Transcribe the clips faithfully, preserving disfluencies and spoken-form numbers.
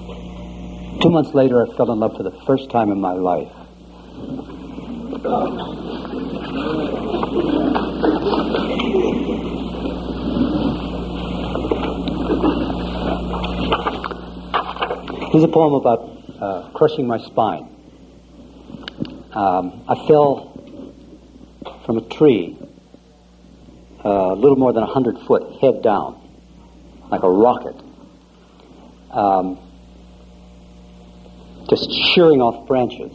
Two months later, I fell in love for the first time in my life. Here's a poem about uh, crushing my spine. Um, I fell from a tree uh, a little more than a hundred foot, head down, like a rocket. Um, just shearing off branches.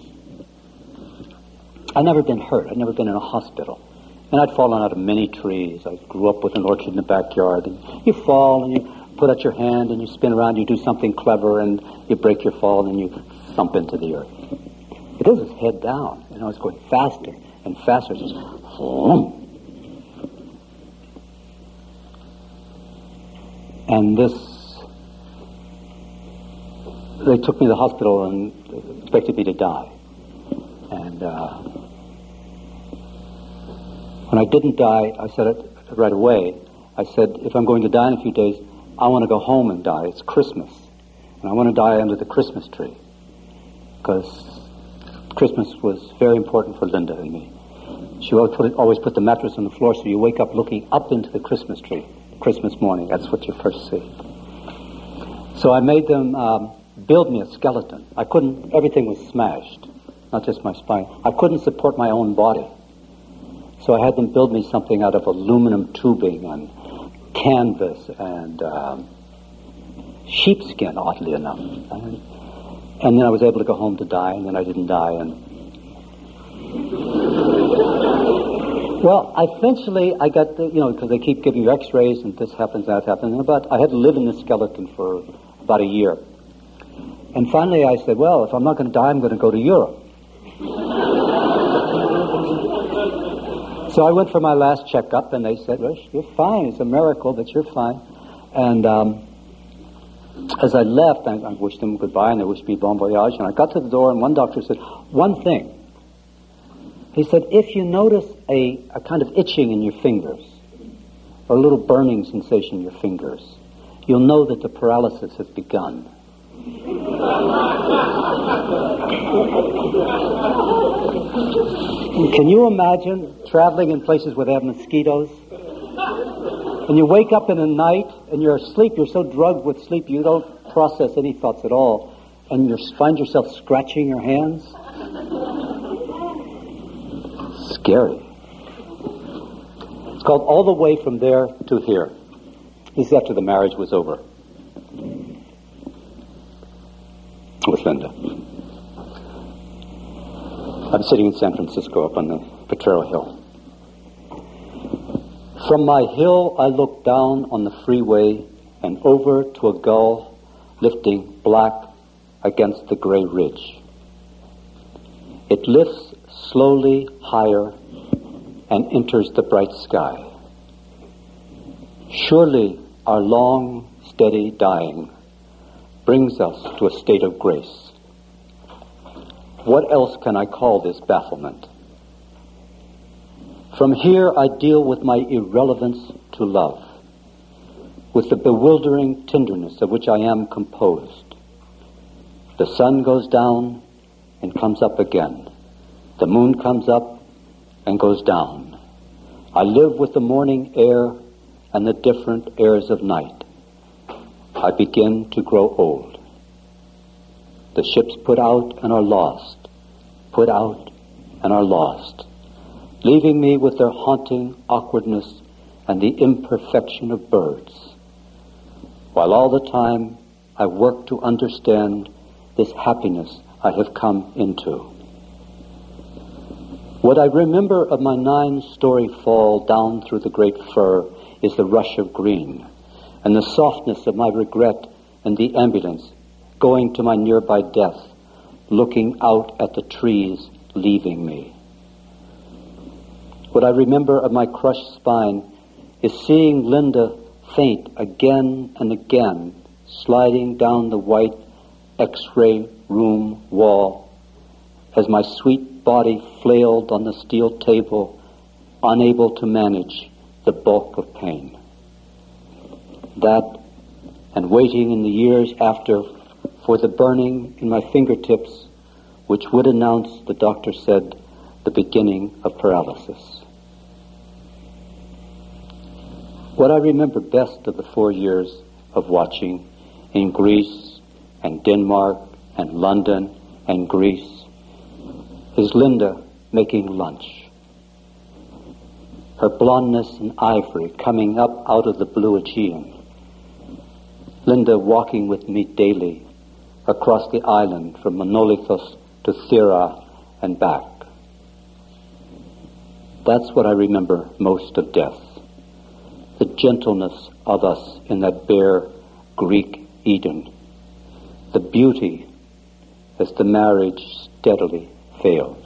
I'd never been hurt. I'd never been in a hospital. And I'd fallen out of many trees. I grew up with an orchard in the backyard. And you fall and you put out your hand and you spin around, you do something clever and you break your fall and you thump into the earth. But this was head down. You know, it's going faster and faster. It's just, vroom. And this, they took me to the hospital and expected me to die. And uh, when I didn't die, I said it right away. I said, if I'm going to die in a few days, I want to go home and die. It's Christmas. And I want to die under the Christmas tree. Because Christmas was very important for Linda and me. She always put, always put the mattress on the floor so you wake up looking up into the Christmas tree. Christmas morning, that's what you first see. So I made them um, build me a skeleton. I couldn't, everything was smashed, not just my spine. I couldn't support my own body. So I had them build me something out of aluminum tubing and canvas and um, sheepskin, oddly enough. And, and then I was able to go home to die, and then I didn't die. And well, eventually I got, the, you know, because they keep giving you x-rays and this happens, that happens. But I had to live in this skeleton for about a year. And finally I said, well, if I'm not going to die, I'm going to go to Europe. So I went for my last checkup, and they said, well, you're fine. It's a miracle, but you're fine. And um, as I left, I, I wished them goodbye, and they wished me bon voyage. And I got to the door, and one doctor said, one thing. He said, if you notice a, a kind of itching in your fingers, or a little burning sensation in your fingers, you'll know that the paralysis has begun. Can you imagine traveling in places where they have mosquitoes? And you wake up in the night, and you're asleep, you're so drugged with sleep, you don't process any thoughts at all, and you find yourself scratching your hands? Scary. It's called All the Way from There to Here. This is after the marriage was over with Linda. I'm sitting in San Francisco up on the Potrero Hill. From my hill I look down on the freeway and over to a gull lifting black against the gray ridge. It lifts slowly higher and enters the bright sky. Surely our long, steady dying brings us to a state of grace. What else can I call this bafflement? From here I deal with my irrelevance to love, with the bewildering tenderness of which I am composed. The sun goes down and comes up again. The moon comes up and goes down. I live with the morning air and the different airs of night. I begin to grow old. The ships put out and are lost, put out and are lost, leaving me with their haunting awkwardness and the imperfection of birds, while all the time I work to understand this happiness I have come into. What I remember of my nine-story fall down through the great fir is the rush of green, and the softness of my regret and the ambulance going to my nearby death, looking out at the trees leaving me. What I remember of my crushed spine is seeing Linda faint again and again, sliding down the white X-ray room wall as my sweet body flailed on the steel table, unable to manage the bulk of pain. That, and waiting in the years after for the burning in my fingertips, which would announce, the doctor said, the beginning of paralysis. What I remember best of the four years of watching in Greece and Denmark and London and Greece is Linda making lunch. Her blondness and ivory coming up out of the blue Aegean. Linda walking with me daily across the island from Monolithos to Thera and back. That's what I remember most of death. The gentleness of us in that bare Greek Eden. The beauty as the marriage steadily failed.